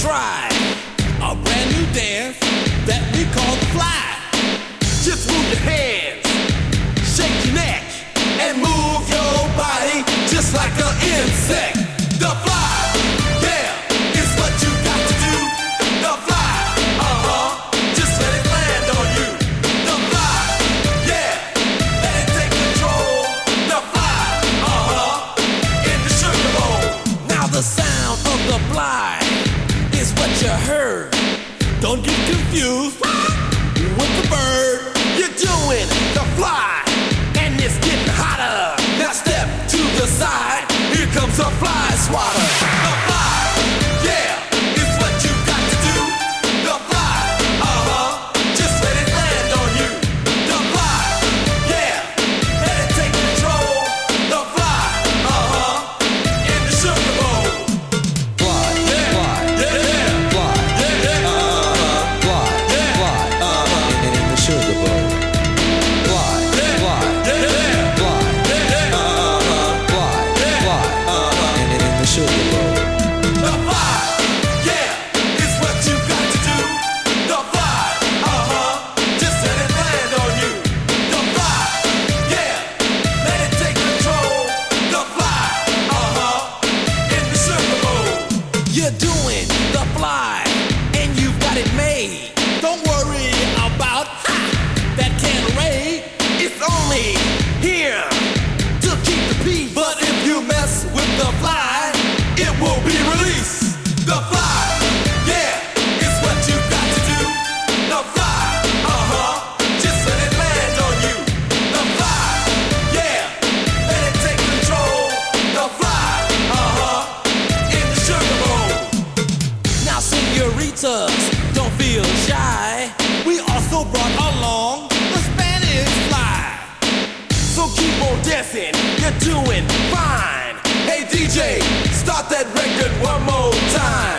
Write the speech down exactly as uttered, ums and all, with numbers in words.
try a brand new dance that we call the fly. Just move your hands, shake your neck, and move your body just like an insect. The fly, yeah, is what you got to do. The fly, uh-huh, just let it land on you. The fly, yeah, let it take control. The fly, uh-huh, in the sugar bowl. Now the sound of the fly is what you heard. Don't get confused with the bird. You're doing the fly, and it's getting hotter. Now step to the side. Here comes a fly swatter. The fly, yeah, is what you got to do. The fly, uh-huh, just let it land on you. The fly, yeah, let it take control. The fly, uh-huh, in the sugar bowl. Fly, Yeah, fly, yeah, yeah. fly, Yeah, yeah. uh-huh, fly, Yeah. fly, uh-huh, in, in the sugar bowl. Fly, fly, Yeah, yeah. fly, Yeah, uh-huh, fly, fly, uh-huh, in, in the sugar bowl. The fly, yeah, is what you got to do. The fly, uh-huh, just let it land on you. The fly, yeah, let it take control. The fly, uh-huh, in the sugar bowl. You're doing the fly, and you've got it made. Don't worry about ha, that can raid. It's only here to keep the peace. But if you mess with the fly, it will be released. The fly, yeah, is what you got to do. The fly, uh-huh, just let it land on you. The fly, yeah, let it take control. The fly, uh-huh, in the sugar bowl. Now senoritas, don't feel shy. We also brought along the Spanish fly. So keep on dancing, you're doing fine. Hey D J, start that record one more time.